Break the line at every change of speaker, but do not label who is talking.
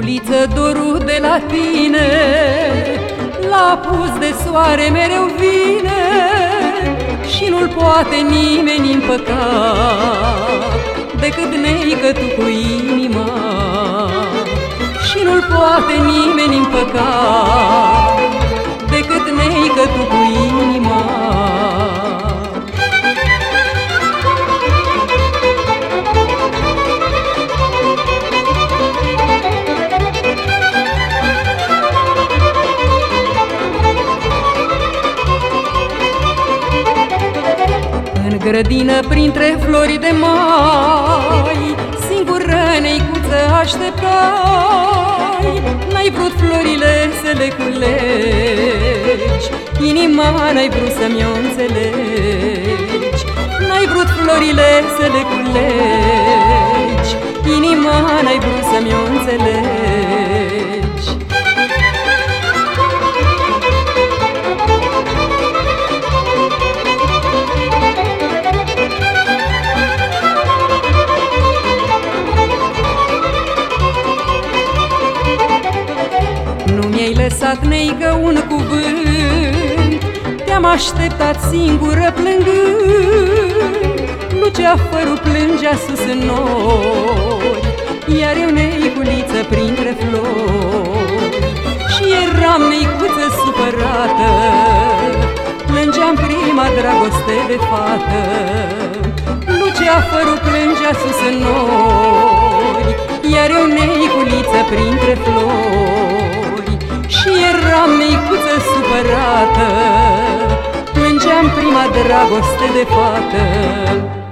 Neiculiță, dorul de la tine la pus de soare mereu vine și nu-l poate nimeni împăca decât neică tu cu inima. Și nu-l poate nimeni împăca decât neică tu cu inima. În grădină, printre flori de mai, singură neicuță așteptai. N-ai vrut florile să le culegi, inima n-ai vrut să-mi o înțelegi. N-ai vrut florile să le culegi, inima n-ai vrut să-mi o înțelegi. Nu mi-ai lăsat, neică, un cuvânt, te-am așteptat singură plângând. Luceafărul plângea sus în nori, iar eu, neiculiță, printre flori. Și eram, neicuță, supărată, plângeam prima dragoste de fată. Luceafărul plângea sus în nori, iar eu, neiculiță, printre flori. Și eram, neicuță, supărată, plângeam prima dragoste de fată.